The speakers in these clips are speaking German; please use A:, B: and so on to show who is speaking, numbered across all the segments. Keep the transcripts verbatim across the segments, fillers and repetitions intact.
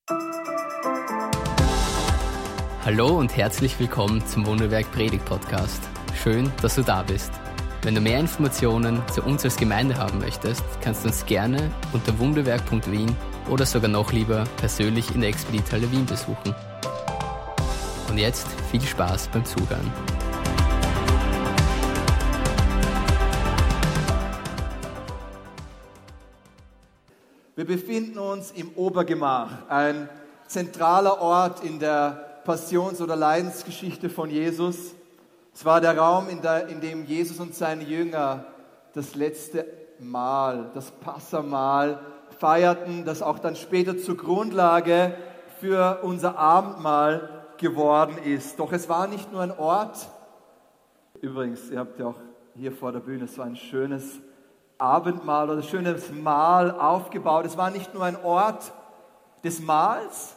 A: Hallo und herzlich willkommen zum Wunderwerk Predigt Podcast. Schön, dass du da bist. Wenn du mehr Informationen zu uns als Gemeinde haben möchtest, kannst du uns gerne unter wunderwerk punkt wien oder sogar noch lieber persönlich in der Expedithalle Wien besuchen. Und jetzt viel Spaß beim Zuhören.
B: Wir befinden uns im Obergemach, ein zentraler Ort in der Passions- oder Leidensgeschichte von Jesus. Es war der Raum, in, der, in dem Jesus und seine Jünger das letzte Mahl, das Passamahl feierten, das auch dann später zur Grundlage für unser Abendmahl geworden ist. Doch es war nicht nur ein Ort, übrigens, ihr habt ja auch hier vor der Bühne so ein schönes Abendmahl oder schönes Mahl aufgebaut. Es war nicht nur ein Ort des Mahls,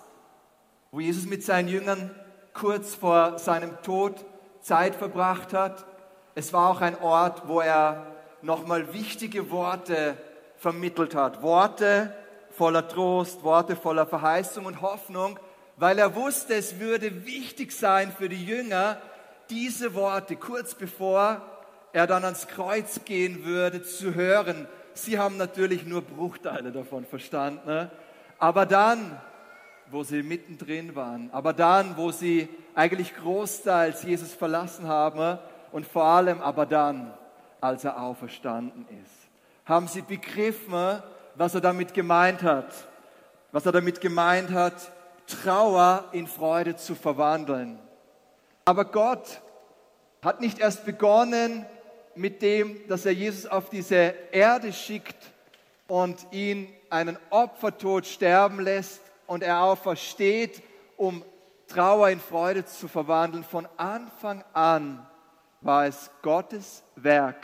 B: wo Jesus mit seinen Jüngern kurz vor seinem Tod Zeit verbracht hat. Es war auch ein Ort, wo er nochmal wichtige Worte vermittelt hat. Worte voller Trost, Worte voller Verheißung und Hoffnung, weil er wusste, es würde wichtig sein für die Jünger, diese Worte kurz bevor er dann ans Kreuz gehen würde, zu hören. Sie haben natürlich nur Bruchteile davon verstanden, ne? Aber dann, wo sie mittendrin waren, aber dann, wo sie eigentlich großteils Jesus verlassen haben und vor allem aber dann, als er auferstanden ist, haben sie begriffen, was er damit gemeint hat. Was er damit gemeint hat, Trauer in Freude zu verwandeln. Aber Gott hat nicht erst begonnen mit dem, dass er Jesus auf diese Erde schickt und ihn einen Opfertod sterben lässt und er aufersteht, um Trauer in Freude zu verwandeln. Von Anfang an war es Gottes Werk,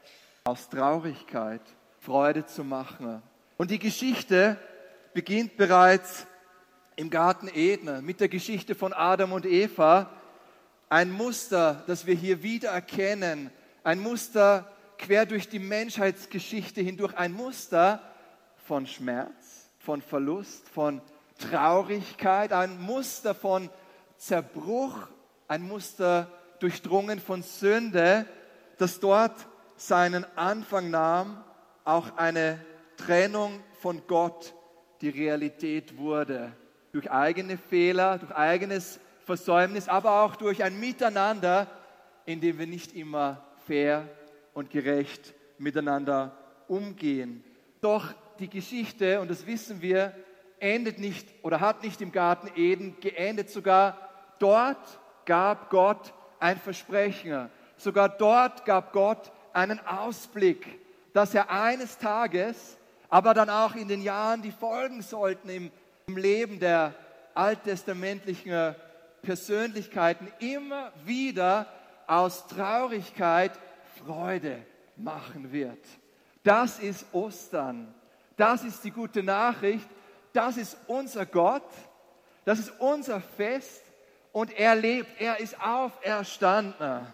B: aus Traurigkeit Freude zu machen. Und die Geschichte beginnt bereits im Garten Eden mit der Geschichte von Adam und Eva. Ein Muster, das wir hier wieder erkennen, ein Muster quer durch die Menschheitsgeschichte hindurch, ein Muster von Schmerz, von Verlust, von Traurigkeit, ein Muster von Zerbruch, ein Muster durchdrungen von Sünde, das dort seinen Anfang nahm, auch eine Trennung von Gott die Realität wurde. Durch eigene Fehler, durch eigenes Versäumnis, aber auch durch ein Miteinander, in dem wir nicht immer fair und gerecht miteinander umgehen. Doch die Geschichte, und das wissen wir, endet nicht oder hat nicht im Garten Eden geendet. Sogar dort gab Gott ein Versprechen. Sogar dort gab Gott einen Ausblick, dass er eines Tages, aber dann auch in den Jahren, die folgen sollten im, im Leben der alttestamentlichen Persönlichkeiten, immer wieder aus Traurigkeit Freude machen wird. Das ist Ostern. Das ist die gute Nachricht. Das ist unser Gott. Das ist unser Fest. Und er lebt. Er ist auferstanden.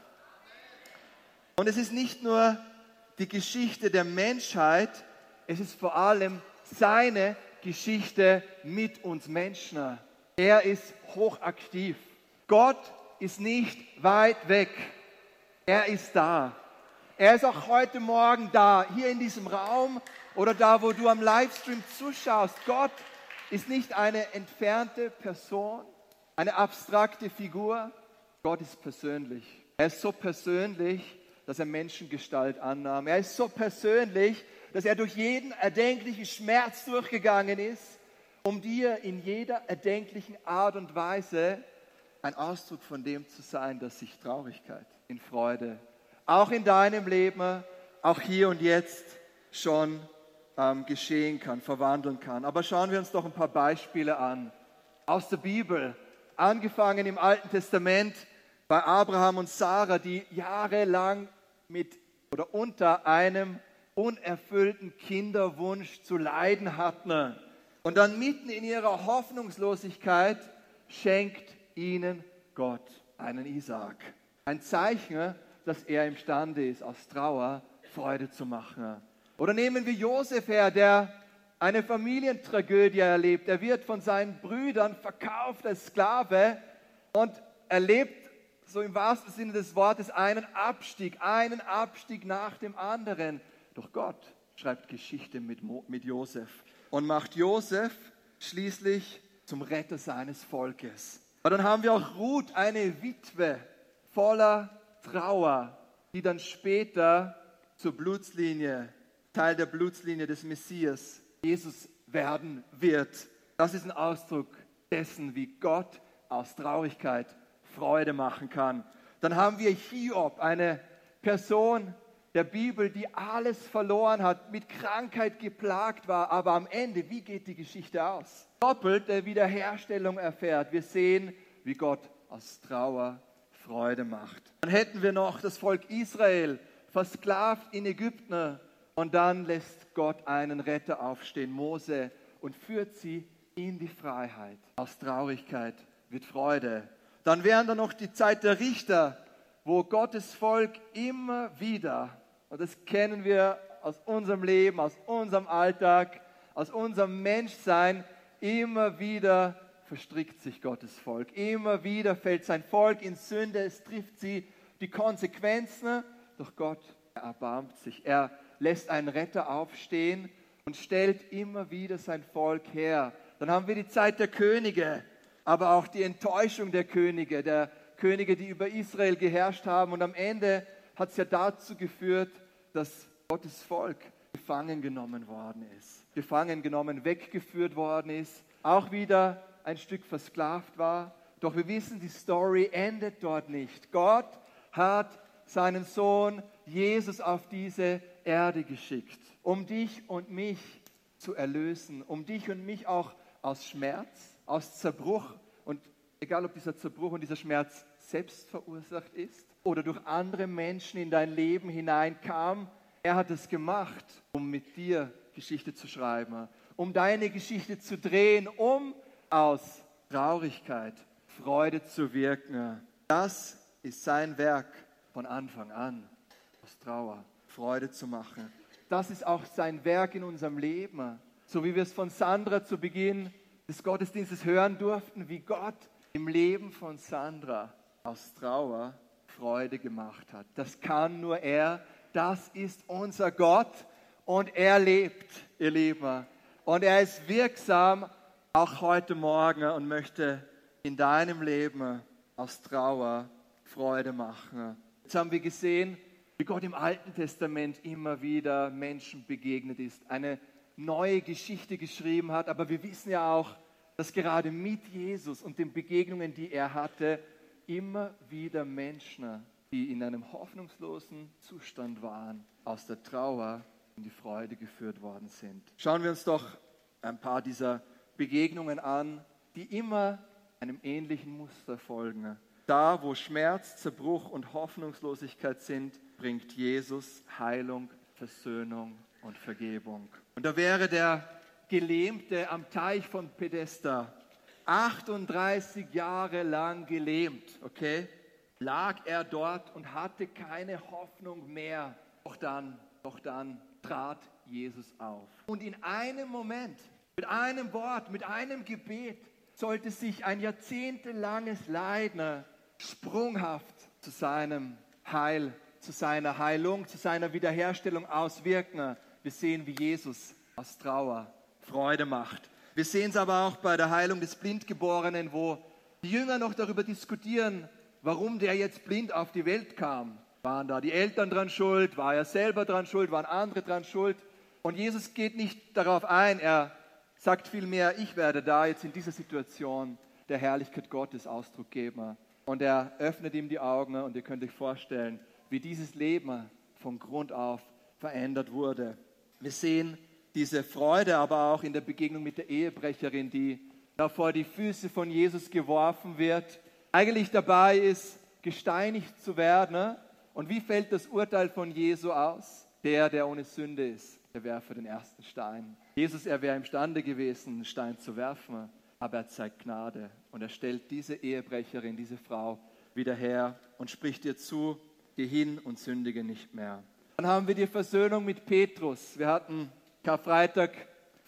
B: Und es ist nicht nur die Geschichte der Menschheit. Es ist vor allem seine Geschichte mit uns Menschen. Er ist hochaktiv. Gott ist nicht weit weg. Er ist da. Er ist auch heute Morgen da, hier in diesem Raum oder da, wo du am Livestream zuschaust. Gott ist nicht eine entfernte Person, eine abstrakte Figur. Gott ist persönlich. Er ist so persönlich, dass er Menschengestalt annahm. Er ist so persönlich, dass er durch jeden erdenklichen Schmerz durchgegangen ist, um dir in jeder erdenklichen Art und Weise ein Ausdruck von dem zu sein, dass sich Traurigkeit in Freude auch in deinem Leben, auch hier und jetzt schon ähm, geschehen kann, verwandeln kann. Aber schauen wir uns doch ein paar Beispiele an. Aus der Bibel, angefangen im Alten Testament bei Abraham und Sarah, die jahrelang mit oder unter einem unerfüllten Kinderwunsch zu leiden hatten. Und dann mitten in ihrer Hoffnungslosigkeit schenkt ihnen Gott einen Isaak. Ein Zeichen, dass er imstande ist, aus Trauer Freude zu machen. Oder nehmen wir Josef her, der eine Familientragödie erlebt. Er wird von seinen Brüdern verkauft als Sklave und erlebt, so im wahrsten Sinne des Wortes, einen Abstieg, einen Abstieg nach dem anderen. Doch Gott schreibt Geschichte mit, Mo, mit Josef und macht Josef schließlich zum Retter seines Volkes. Und dann haben wir auch Ruth, eine Witwe voller Trauer, die dann später zur Blutslinie, Teil der Blutslinie des Messias, Jesus werden wird. Das ist ein Ausdruck dessen, wie Gott aus Traurigkeit Freude machen kann. Dann haben wir Hiob, eine Person der Bibel, die alles verloren hat, mit Krankheit geplagt war, aber am Ende, wie geht die Geschichte aus? Doppelte Wiederherstellung erfährt. Wir sehen, wie Gott aus Trauer Freude macht. Dann hätten wir noch das Volk Israel, versklavt in Ägypten, und dann lässt Gott einen Retter aufstehen, Mose, und führt sie in die Freiheit. Aus Traurigkeit wird Freude. Dann wären da noch die Zeit der Richter, wo Gottes Volk immer wieder, und das kennen wir aus unserem Leben, aus unserem Alltag, aus unserem Menschsein, immer wieder verstrickt sich Gottes Volk. Immer wieder fällt sein Volk in Sünde, es trifft sie die Konsequenzen, doch Gott erbarmt sich. Er lässt einen Retter aufstehen und stellt immer wieder sein Volk her. Dann haben wir die Zeit der Könige, aber auch die Enttäuschung der Könige, der Könige, die über Israel geherrscht haben. Und am Ende hat es ja dazu geführt, dass Gottes Volk gefangen genommen worden ist. Gefangen genommen, weggeführt worden ist. Auch wieder ein Stück versklavt war. Doch wir wissen, die Story endet dort nicht. Gott hat seinen Sohn Jesus auf diese Erde geschickt, um dich und mich zu erlösen, um dich und mich auch aus Schmerz, aus Zerbruch, und egal ob dieser Zerbruch und dieser Schmerz selbst verursacht ist oder durch andere Menschen in dein Leben hineinkam, er hat es gemacht, um mit dir Geschichte zu schreiben, um deine Geschichte zu drehen, um aus Traurigkeit Freude zu wirken. Das ist sein Werk von Anfang an, aus Trauer Freude zu machen. Das ist auch sein Werk in unserem Leben. So wie wir es von Sandra zu Beginn des Gottesdienstes hören durften, wie Gott im Leben von Sandra aus Trauer Freude gemacht hat. Das kann nur er. Das ist unser Gott und er lebt, ihr Lieben. Und er ist wirksam auch heute Morgen und möchte in deinem Leben aus Trauer Freude machen. Jetzt haben wir gesehen, wie Gott im Alten Testament immer wieder Menschen begegnet ist, eine neue Geschichte geschrieben hat. Aber wir wissen ja auch, dass gerade mit Jesus und den Begegnungen, die er hatte, immer wieder Menschen, die in einem hoffnungslosen Zustand waren, aus der Trauer in die Freude geführt worden sind. Schauen wir uns doch ein paar dieser Begegnungen an, die immer einem ähnlichen Muster folgen. Da, wo Schmerz, Zerbruch und Hoffnungslosigkeit sind, bringt Jesus Heilung, Versöhnung und Vergebung. Und da wäre der Gelähmte am Teich von Bethesda, achtunddreißig Jahre lang gelähmt, okay? Lag er dort und hatte keine Hoffnung mehr. Doch dann, doch dann trat Jesus auf. Und in einem Moment, mit einem Wort, mit einem Gebet, sollte sich ein jahrzehntelanges Leiden sprunghaft zu seinem Heil, zu seiner Heilung, zu seiner Wiederherstellung auswirken. Wir sehen, wie Jesus aus Trauer Freude macht. Wir sehen es aber auch bei der Heilung des Blindgeborenen, wo die Jünger noch darüber diskutieren, warum der jetzt blind auf die Welt kam. Waren da die Eltern dran schuld? War er selber dran schuld? Waren andere dran schuld? Und Jesus geht nicht darauf ein. Er sagt vielmehr, ich werde da jetzt in dieser Situation der Herrlichkeit Gottes Ausdruck geben. Und er öffnet ihm die Augen und ihr könnt euch vorstellen, wie dieses Leben von Grund auf verändert wurde. Wir sehen diese Freude aber auch in der Begegnung mit der Ehebrecherin, die da vor die Füße von Jesus geworfen wird, eigentlich dabei ist, gesteinigt zu werden. Und wie fällt das Urteil von Jesu aus? Der, der ohne Sünde ist, der werfe den ersten Stein. Jesus, er wäre imstande gewesen, einen Stein zu werfen, aber er zeigt Gnade und er stellt diese Ehebrecherin, diese Frau wieder her und spricht ihr zu, geh hin und sündige nicht mehr. Dann haben wir die Versöhnung mit Petrus. Wir hatten Karfreitag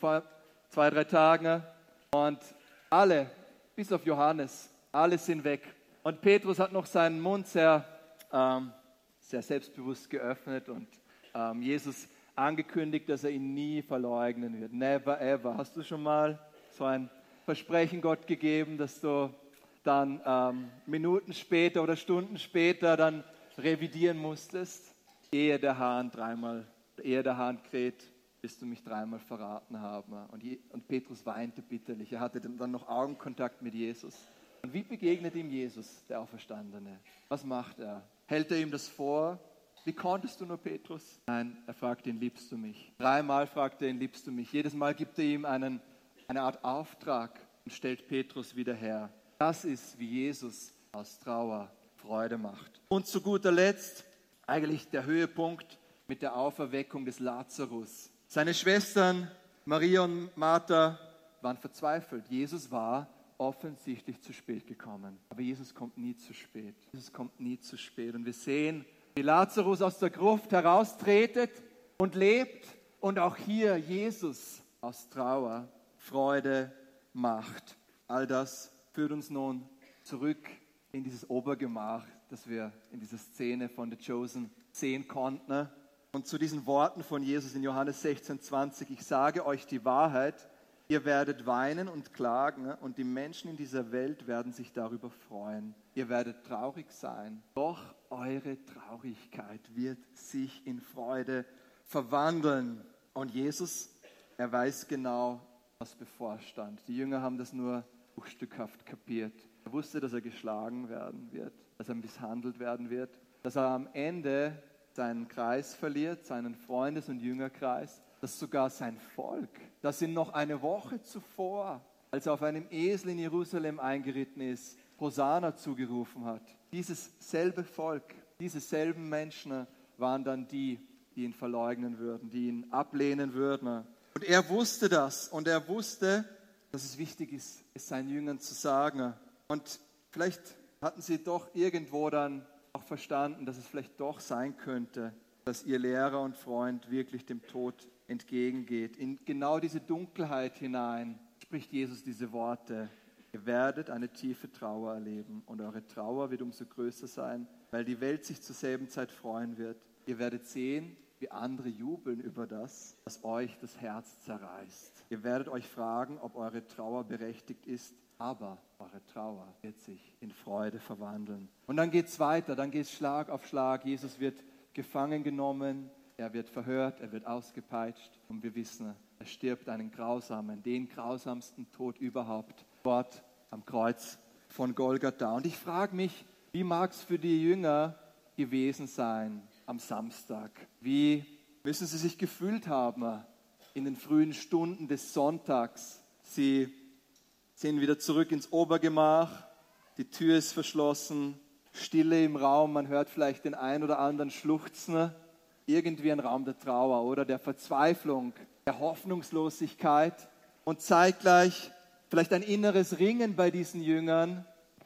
B: vor zwei, drei Tagen. Und alle, bis auf Johannes, alle sind weg. Und Petrus hat noch seinen Mund sehr, ähm, sehr selbstbewusst geöffnet und ähm, Jesus angekündigt, dass er ihn nie verleugnen wird. Never ever. Hast du schon mal so ein Versprechen Gott gegeben, dass du dann ähm, Minuten später oder Stunden später dann revidieren musstest? Ehe der Hahn dreimal, ehe der Hahn kräht, wirst du mich dreimal verraten haben. Und, und Petrus weinte bitterlich. Er hatte dann noch Augenkontakt mit Jesus. Und wie begegnet ihm Jesus, der Auferstandene? Was macht er? Hält er ihm das vor? Wie konntest du nur, Petrus? Nein, er fragt ihn, liebst du mich? Dreimal fragt er ihn, liebst du mich? Jedes Mal gibt er ihm einen, eine Art Auftrag und stellt Petrus wieder her. Das ist, wie Jesus aus Trauer Freude macht. Und zu guter Letzt, eigentlich der Höhepunkt mit der Auferweckung des Lazarus. Seine Schwestern Maria und Martha waren verzweifelt. Jesus war offensichtlich zu spät gekommen. Aber Jesus kommt nie zu spät. Jesus kommt nie zu spät. Und wir sehen, wie Lazarus aus der Gruft heraustretet und lebt und auch hier Jesus aus Trauer Freude macht. All das führt uns nun zurück in dieses Obergemach, das wir in dieser Szene von The Chosen sehen konnten. Und zu diesen Worten von Jesus in Johannes sechzehn, zwanzig, ich sage euch die Wahrheit, ihr werdet weinen und klagen und die Menschen in dieser Welt werden sich darüber freuen. Ihr werdet traurig sein, doch eure Traurigkeit wird sich in Freude verwandeln. Und Jesus, er weiß genau, was bevorstand. Die Jünger haben das nur bruchstückhaft kapiert. Er wusste, dass er geschlagen werden wird, dass er misshandelt werden wird, dass er am Ende seinen Kreis verliert, seinen Freundes- und Jüngerkreis, dass sogar sein Volk, das ihn noch eine Woche zuvor, als er auf einem Esel in Jerusalem eingeritten ist, Hosanna zugerufen hat. Dieses selbe Volk, diese selben Menschen waren dann die, die ihn verleugnen würden, die ihn ablehnen würden. Und er wusste das und er wusste, dass es wichtig ist, es seinen Jüngern zu sagen. Und vielleicht hatten sie doch irgendwo dann auch verstanden, dass es vielleicht doch sein könnte, dass ihr Lehrer und Freund wirklich dem Tod entgegengeht. In genau diese Dunkelheit hinein spricht Jesus diese Worte. Ihr werdet eine tiefe Trauer erleben und eure Trauer wird umso größer sein, weil die Welt sich zur selben Zeit freuen wird. Ihr werdet sehen, wie andere jubeln über das, was euch das Herz zerreißt. Ihr werdet euch fragen, ob eure Trauer berechtigt ist, aber eure Trauer wird sich in Freude verwandeln. Und dann geht es weiter, dann geht es Schlag auf Schlag. Jesus wird gefangen genommen, er wird verhört, er wird ausgepeitscht und wir wissen, er stirbt einen grausamen, den grausamsten Tod überhaupt, dort am Kreuz von Golgatha. Und ich frage mich, wie mag es für die Jünger gewesen sein am Samstag? Wie müssen sie sich gefühlt haben in den frühen Stunden des Sonntags? Sie sind wieder zurück ins Obergemach, die Tür ist verschlossen, Stille im Raum, man hört vielleicht den ein oder anderen schluchzen, irgendwie ein Raum der Trauer oder der Verzweiflung, der Hoffnungslosigkeit und zeitgleich vielleicht ein inneres Ringen bei diesen Jüngern,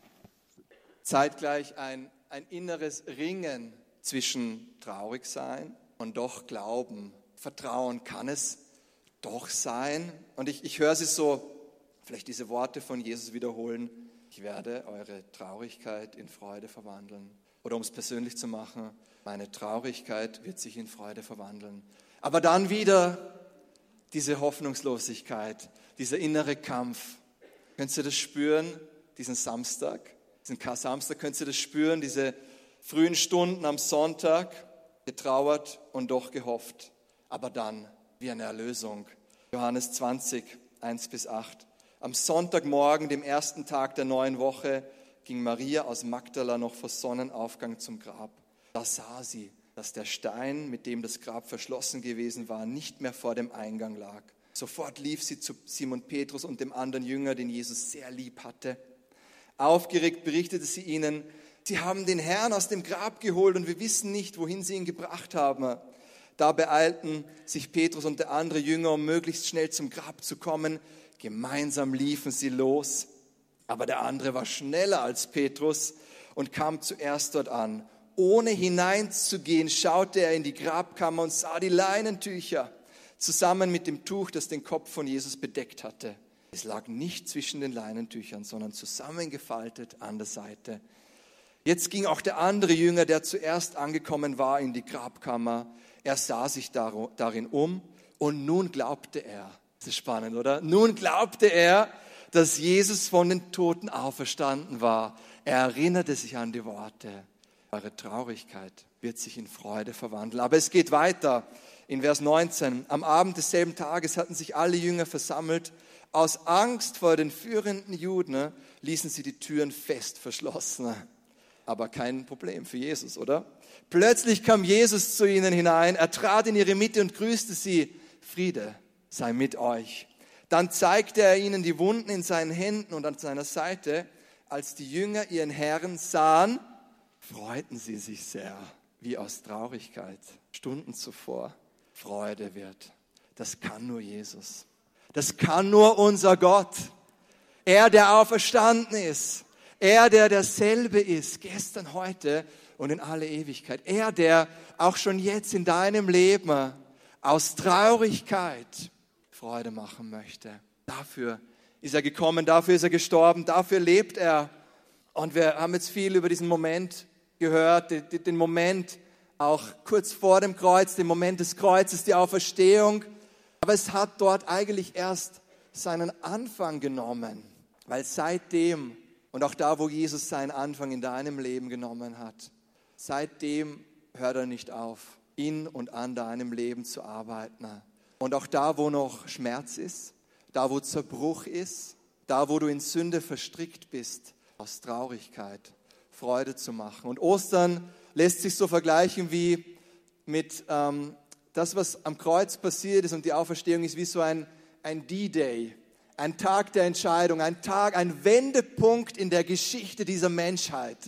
B: zeitgleich ein, ein inneres Ringen zwischen traurig sein und doch Glauben, Vertrauen, kann es doch sein? Und ich, ich höre sie so, vielleicht diese Worte von Jesus wiederholen, ich werde eure Traurigkeit in Freude verwandeln. Oder um es persönlich zu machen, meine Traurigkeit wird sich in Freude verwandeln. Aber dann wieder diese Hoffnungslosigkeit, dieser innere Kampf. Könnt ihr das spüren, diesen Samstag, diesen Kar-Samstag, könnt ihr das spüren, diese frühen Stunden am Sonntag, getrauert und doch gehofft. Aber dann wie eine Erlösung. Johannes zwanzig, eins bis acht. Am Sonntagmorgen, dem ersten Tag der neuen Woche, ging Maria aus Magdala noch vor Sonnenaufgang zum Grab. Da sah sie, dass der Stein, mit dem das Grab verschlossen gewesen war, nicht mehr vor dem Eingang lag. Sofort lief sie zu Simon Petrus und dem anderen Jünger, den Jesus sehr lieb hatte. Aufgeregt berichtete sie ihnen, sie haben den Herrn aus dem Grab geholt und wir wissen nicht, wohin sie ihn gebracht haben. Da beeilten sich Petrus und der andere Jünger, um möglichst schnell zum Grab zu kommen. Gemeinsam liefen sie los, aber der andere war schneller als Petrus und kam zuerst dort an. Ohne hineinzugehen, schaute er in die Grabkammer und sah die Leinentücher, zusammen mit dem Tuch, das den Kopf von Jesus bedeckt hatte. Es lag nicht zwischen den Leinentüchern, sondern zusammengefaltet an der Seite. Jetzt ging auch der andere Jünger, der zuerst angekommen war, in die Grabkammer. Er sah sich darin um und nun glaubte er. Das ist spannend, oder? Nun glaubte er, dass Jesus von den Toten auferstanden war. Er erinnerte sich an die Worte. Eure Traurigkeit wird sich in Freude verwandeln. Aber es geht weiter in Vers neunzehn. Am Abend desselben Tages hatten sich alle Jünger versammelt. Aus Angst vor den führenden Juden ließen sie die Türen fest verschlossen. Aber kein Problem für Jesus, oder? Plötzlich kam Jesus zu ihnen hinein. Er trat in ihre Mitte und grüßte sie. Friede sei mit euch. Dann zeigte er ihnen die Wunden in seinen Händen und an seiner Seite. Als die Jünger ihren Herrn sahen, freuten sie sich sehr, wie aus Traurigkeit Stunden zuvor Freude wird. Das kann nur Jesus. Das kann nur unser Gott. Er, der auferstanden ist. Er, der derselbe ist, gestern, heute und in alle Ewigkeit. Er, der auch schon jetzt in deinem Leben aus Traurigkeit Freude machen möchte. Dafür ist er gekommen, dafür ist er gestorben, dafür lebt er. Und wir haben jetzt viel über diesen Moment gehört, den Moment auch kurz vor dem Kreuz, den Moment des Kreuzes, die Auferstehung. Aber es hat dort eigentlich erst seinen Anfang genommen, weil seitdem, und auch da, wo Jesus seinen Anfang in deinem Leben genommen hat, seitdem hört er nicht auf, in und an deinem Leben zu arbeiten. Und auch da, wo noch Schmerz ist, da, wo Zerbruch ist, da, wo du in Sünde verstrickt bist, aus Traurigkeit Freude zu machen. Und Ostern lässt sich so vergleichen wie mit ähm, das, was am Kreuz passiert ist, und die Auferstehung ist wie so ein, ein D-Day, ein Tag der Entscheidung, ein Tag, ein Wendepunkt in der Geschichte dieser Menschheit.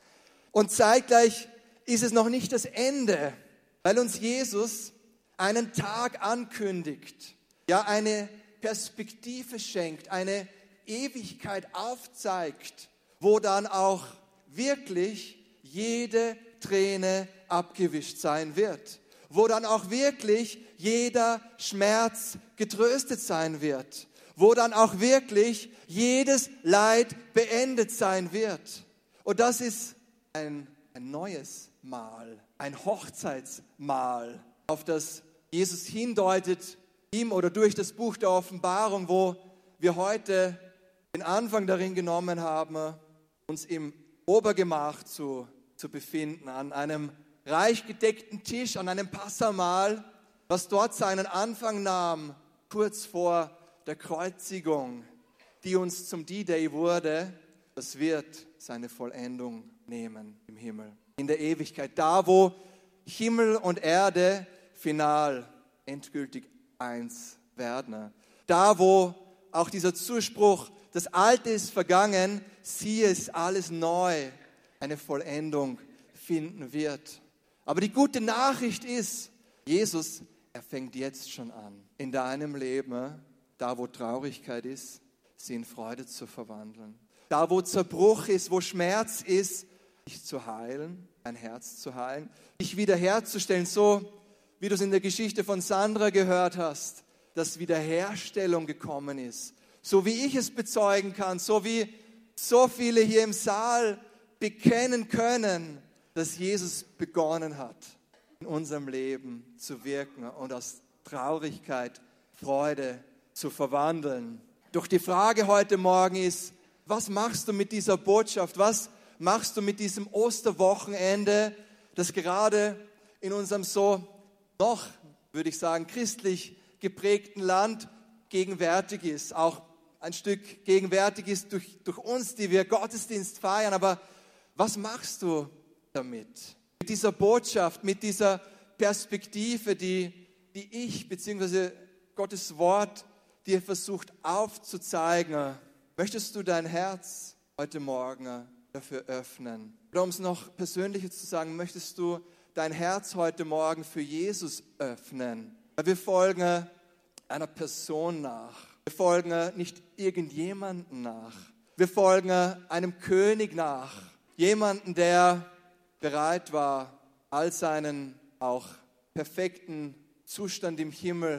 B: Und zeitgleich ist es noch nicht das Ende, weil uns Jesus einen Tag ankündigt, ja, eine Perspektive schenkt, eine Ewigkeit aufzeigt, wo dann auch wirklich jede Träne abgewischt sein wird, wo dann auch wirklich jeder Schmerz getröstet sein wird, wo dann auch wirklich jedes Leid beendet sein wird. Und das ist ein, ein neues Mahl, ein Hochzeitsmahl, auf das Jesus hindeutet, ihm oder durch das Buch der Offenbarung, wo wir heute den Anfang darin genommen haben, uns im Obergemach zu, zu befinden, an einem reich gedeckten Tisch, an einem Passamahl, was dort seinen Anfang nahm, kurz vor der Kreuzigung, die uns zum D-Day wurde. Das wird seine Vollendung nehmen im Himmel, in der Ewigkeit, da wo Himmel und Erde final, endgültig eins werden. Da wo auch dieser Zuspruch, das Alte ist vergangen, siehe, es ist alles neu, eine Vollendung finden wird. Aber die gute Nachricht ist, Jesus, er fängt jetzt schon an, in deinem Leben, da wo Traurigkeit ist, sie in Freude zu verwandeln. Da wo Zerbruch ist, wo Schmerz ist, dich zu heilen, dein Herz zu heilen, dich wiederherzustellen, so wie du es in der Geschichte von Sandra gehört hast, dass Wiederherstellung gekommen ist. So wie ich es bezeugen kann, so wie so viele hier im Saal bekennen können, dass Jesus begonnen hat, in unserem Leben zu wirken und aus Traurigkeit Freude zu verwandeln. Doch die Frage heute Morgen ist, was machst du mit dieser Botschaft? Was machst du mit diesem Osterwochenende, das gerade in unserem so noch, würde ich sagen, christlich geprägten Land gegenwärtig ist, auch ein Stück gegenwärtig ist durch, durch uns, die wir Gottesdienst feiern. Aber was machst du damit? Mit dieser Botschaft, mit dieser Perspektive, die, die ich bzw. Gottes Wort dir versucht aufzuzeigen. Möchtest du dein Herz heute Morgen dafür öffnen? Oder um es noch persönlicher zu sagen, möchtest du dein Herz heute Morgen für Jesus öffnen? Weil wir folgen einer Person nach. Wir folgen nicht irgendjemanden nach. Wir folgen einem König nach. Jemanden, der bereit war, all seinen auch perfekten Zustand im Himmel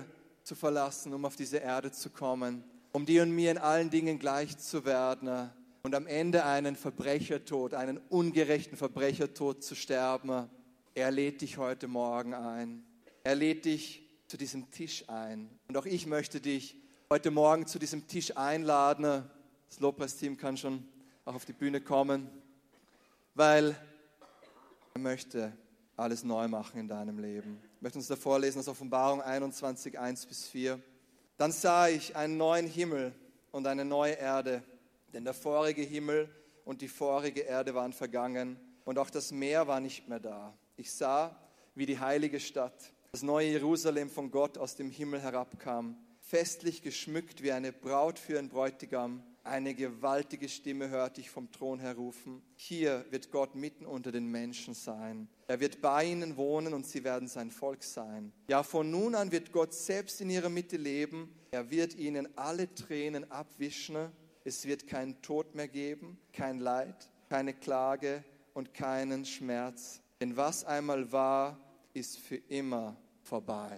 B: zu verlassen, um auf diese Erde zu kommen, um dir und mir in allen Dingen gleich zu werden und am Ende einen Verbrechertod, einen ungerechten Verbrechertod zu sterben. Er lädt dich heute Morgen ein. Er lädt dich zu diesem Tisch ein. Und auch ich möchte dich heute Morgen zu diesem Tisch einladen. Das Lobpreisteam kann schon auch auf die Bühne kommen, weil er möchte alles neu machen in deinem Leben. Ich möchte uns da vorlesen aus Offenbarung einundzwanzig, eins bis vier. Dann sah ich einen neuen Himmel und eine neue Erde, denn der vorige Himmel und die vorige Erde waren vergangen und auch das Meer war nicht mehr da. Ich sah, wie die heilige Stadt, das neue Jerusalem von Gott aus dem Himmel herabkam, festlich geschmückt wie eine Braut für einen Bräutigam. Eine gewaltige Stimme hörte ich vom Thron her rufen: Hier wird Gott mitten unter den Menschen sein. Er wird bei ihnen wohnen und sie werden sein Volk sein. Ja, von nun an wird Gott selbst in ihrer Mitte leben. Er wird ihnen alle Tränen abwischen. Es wird keinen Tod mehr geben, kein Leid, keine Klage und keinen Schmerz. Denn was einmal war, ist für immer vorbei.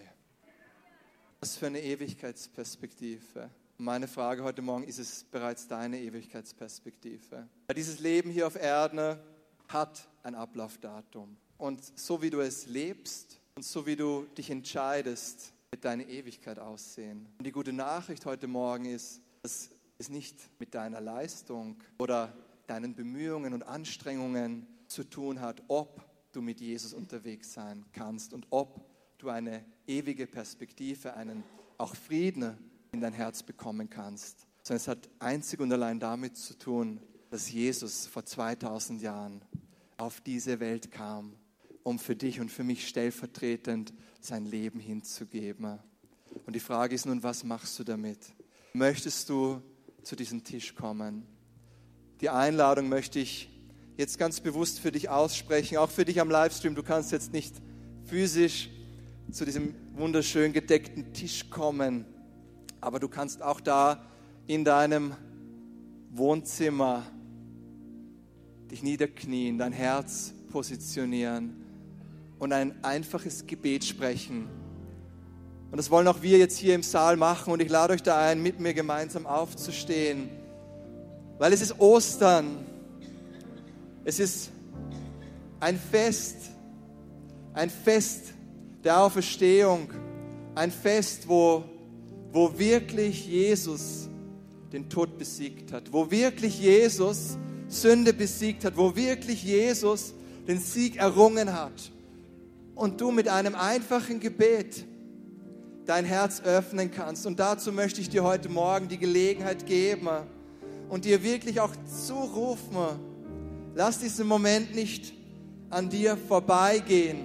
B: Was für eine Ewigkeitsperspektive. Meine Frage heute Morgen, ist es bereits deine Ewigkeitsperspektive? Weil dieses Leben hier auf Erden hat ein Ablaufdatum. Und so wie du es lebst und so wie du dich entscheidest, wird deine Ewigkeit aussehen. Und die gute Nachricht heute Morgen ist, dass es nicht mit deiner Leistung oder deinen Bemühungen und Anstrengungen zu tun hat, ob du mit Jesus unterwegs sein kannst und ob du eine ewige Perspektive, einen auch Frieden in dein Herz bekommen kannst. Sondern es hat einzig und allein damit zu tun, dass Jesus vor zweitausend Jahren auf diese Welt kam, um für dich und für mich stellvertretend sein Leben hinzugeben. Und die Frage ist nun, was machst du damit? Möchtest du zu diesem Tisch kommen? Die Einladung möchte ich jetzt ganz bewusst für dich aussprechen, auch für dich am Livestream. Du kannst jetzt nicht physisch zu diesem wunderschön gedeckten Tisch kommen, aber du kannst auch da in deinem Wohnzimmer dich niederknien, dein Herz positionieren und ein einfaches Gebet sprechen. Und das wollen auch wir jetzt hier im Saal machen und ich lade euch da ein, mit mir gemeinsam aufzustehen, weil es ist Ostern. Es ist ein Fest, ein Fest der Auferstehung, ein Fest, wo, wo wirklich Jesus den Tod besiegt hat, wo wirklich Jesus Sünde besiegt hat, wo wirklich Jesus den Sieg errungen hat und du mit einem einfachen Gebet dein Herz öffnen kannst. Und dazu möchte ich dir heute Morgen die Gelegenheit geben und dir wirklich auch zurufen: Lass diesen Moment nicht an dir vorbeigehen.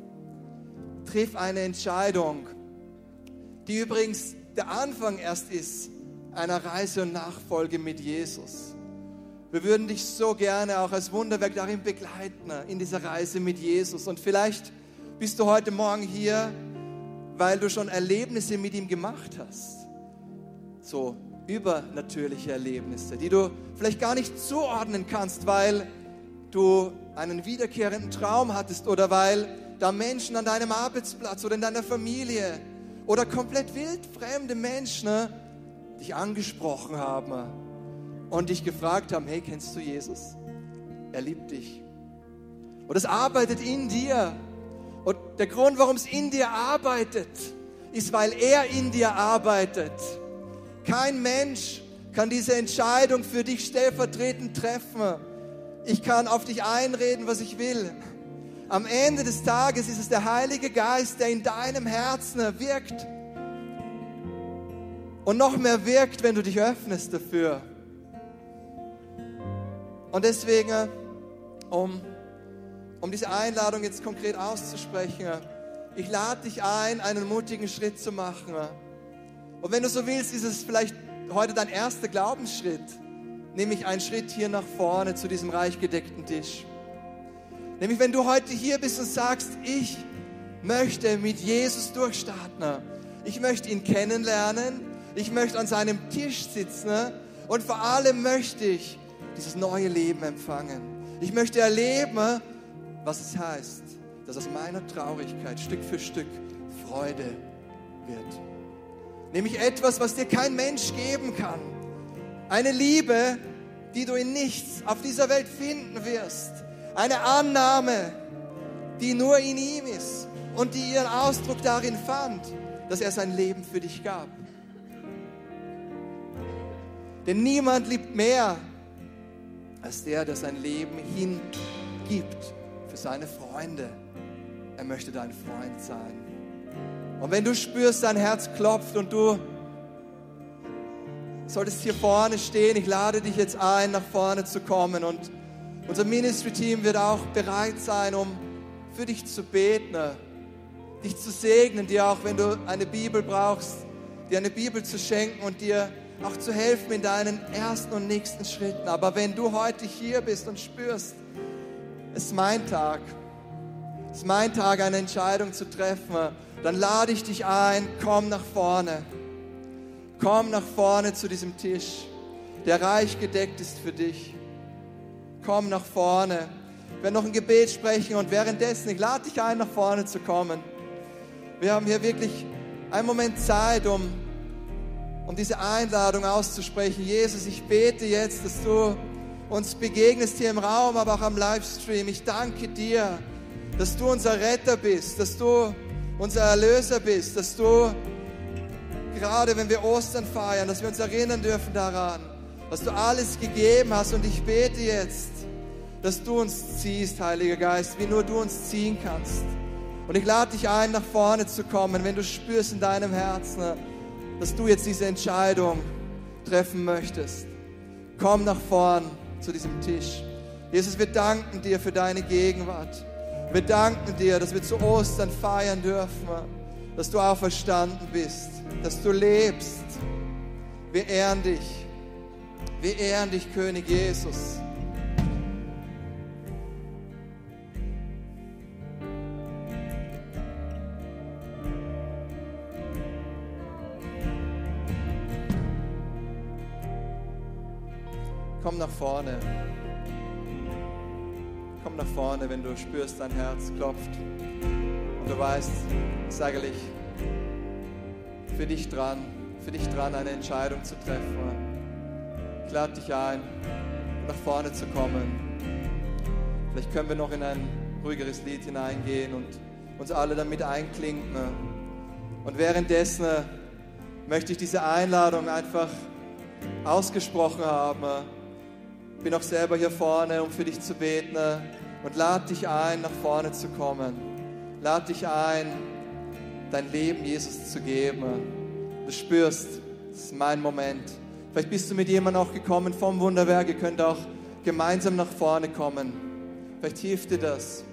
B: Triff eine Entscheidung, die übrigens der Anfang erst ist einer Reise und Nachfolge mit Jesus. Wir würden dich so gerne auch als Wunderwerk darin begleiten, in dieser Reise mit Jesus. Und vielleicht bist du heute Morgen hier, weil du schon Erlebnisse mit ihm gemacht hast. So übernatürliche Erlebnisse, die du vielleicht gar nicht zuordnen kannst, weil du einen wiederkehrenden Traum hattest oder weil da Menschen an deinem Arbeitsplatz oder in deiner Familie oder komplett wildfremde Menschen ne, dich angesprochen haben und dich gefragt haben: Hey, kennst du Jesus? Er liebt dich. Und es arbeitet in dir. Und der Grund, warum es in dir arbeitet, ist, weil er in dir arbeitet. Kein Mensch kann diese Entscheidung für dich stellvertretend treffen. Ich kann auf dich einreden, was ich will. Am Ende des Tages ist es der Heilige Geist, der in deinem Herzen wirkt. Und noch mehr wirkt, wenn du dich öffnest dafür. Und deswegen, um, um diese Einladung jetzt konkret auszusprechen, ich lade dich ein, einen mutigen Schritt zu machen. Und wenn du so willst, ist es vielleicht heute dein erster Glaubensschritt, nämlich ein Schritt hier nach vorne zu diesem reich gedeckten Tisch. Nämlich wenn du heute hier bist und sagst: Ich möchte mit Jesus durchstarten. Ich möchte ihn kennenlernen. Ich möchte an seinem Tisch sitzen. Und vor allem möchte ich dieses neue Leben empfangen. Ich möchte erleben, was es heißt, dass aus meiner Traurigkeit Stück für Stück Freude wird. Nämlich etwas, was dir kein Mensch geben kann. Eine Liebe, die du in nichts auf dieser Welt finden wirst. Eine Annahme, die nur in ihm ist und die ihren Ausdruck darin fand, dass er sein Leben für dich gab. Denn niemand liebt mehr als der, der sein Leben hingibt für seine Freunde. Er möchte dein Freund sein. Und wenn du spürst, dein Herz klopft und du solltest hier vorne stehen, ich lade dich jetzt ein, nach vorne zu kommen. Und unser Ministry-Team wird auch bereit sein, um für dich zu beten, dich zu segnen, dir auch, wenn du eine Bibel brauchst, dir eine Bibel zu schenken und dir auch zu helfen in deinen ersten und nächsten Schritten. Aber wenn du heute hier bist und spürst, es ist mein Tag, es ist mein Tag, eine Entscheidung zu treffen, dann lade ich dich ein, komm nach vorne. Komm nach vorne zu diesem Tisch, der reich gedeckt ist für dich. Komm nach vorne. Wir werden noch ein Gebet sprechen und währenddessen, ich lade dich ein, nach vorne zu kommen. Wir haben hier wirklich einen Moment Zeit, um, um diese Einladung auszusprechen. Jesus, ich bete jetzt, dass du uns begegnest hier im Raum, aber auch am Livestream. Ich danke dir, dass du unser Retter bist, dass du unser Erlöser bist, dass du, gerade wenn wir Ostern feiern, dass wir uns erinnern dürfen daran, was du alles gegeben hast. Und ich bete jetzt, dass du uns ziehst, Heiliger Geist, wie nur du uns ziehen kannst. Und ich lade dich ein, nach vorne zu kommen, wenn du spürst in deinem Herzen, dass du jetzt diese Entscheidung treffen möchtest. Komm nach vorn zu diesem Tisch. Jesus, wir danken dir für deine Gegenwart. Wir danken dir, dass wir zu Ostern feiern dürfen, dass du auferstanden bist, dass du lebst. Wir ehren dich. Wir ehren dich, König Jesus. Komm nach vorne. Komm nach vorne, wenn du spürst, dein Herz klopft. Und du weißt, es ist eigentlich für dich dran, für dich dran, eine Entscheidung zu treffen. Ich lade dich ein, nach vorne zu kommen. Vielleicht können wir noch in ein ruhigeres Lied hineingehen und uns alle damit einklinken. Und währenddessen möchte ich diese Einladung einfach ausgesprochen haben. Ich bin auch selber hier vorne, um für dich zu beten, und lade dich ein, nach vorne zu kommen. Lade dich ein, dein Leben Jesus zu geben. Du spürst, das ist mein Moment. Vielleicht bist du mit jemandem auch gekommen vom Wunderwerk. Ihr könnt auch gemeinsam nach vorne kommen. Vielleicht hilft dir das.